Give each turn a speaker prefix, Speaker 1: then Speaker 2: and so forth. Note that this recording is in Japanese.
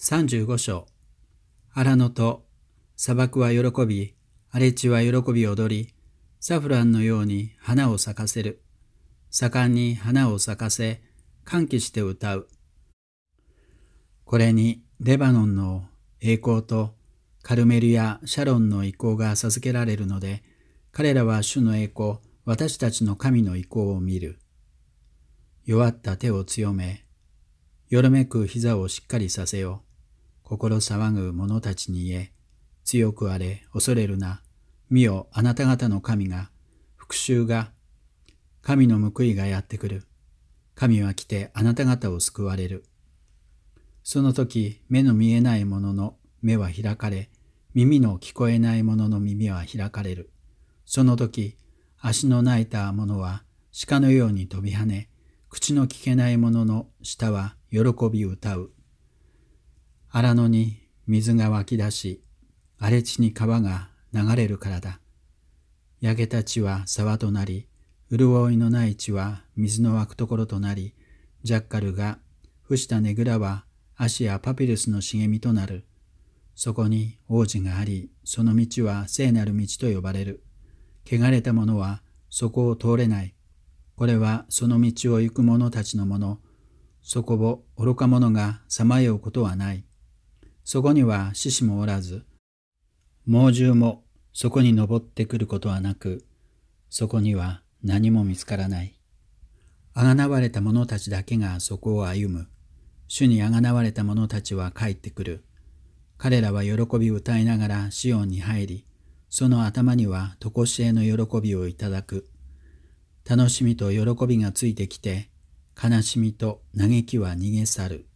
Speaker 1: 35章。荒野と砂漠は喜び、荒れ地は喜び踊り、サフランのように花を咲かせる。盛んに花を咲かせ、歓喜して歌う。これにレバノンの栄光とカルメルやシャロンの意向が授けられるので、彼らは主の栄光、私たちの神の意向を見る。弱った手を強め、よろめく膝をしっかりさせよ。心騒ぐ者たちに言え、強くあれ、恐れるな。見よ、あなた方の神が、復讐が、神の報いがやってくる。神は来てあなた方を救われる。その時、目の見えない者の目は開かれ、耳の聞こえない者の耳は開かれる。その時、足の泣いた者は鹿のように飛び跳ね、口の聞けない者の舌は喜び歌う。荒野に水が湧き出し、荒れ地に川が流れるからだ。焼けた地は沢となり、潤いのない地は水の湧くところとなり、ジャッカルが伏したねぐらは足やパピルスの茂みとなる。そこに王子があり、その道は聖なる道と呼ばれる。汚れた者はそこを通れない。これはその道を行く者たちのもの。そこを愚か者がさまようことはない。そこには獅子もおらず、猛獣もそこに登ってくることはなく、そこには何も見つからない。あがなわれた者たちだけがそこを歩む。主にあがなわれた者たちは帰ってくる。彼らは喜び歌いながらシオンに入り、その頭にはとこしえの喜びをいただく。楽しみと喜びがついてきて、悲しみと嘆きは逃げ去る。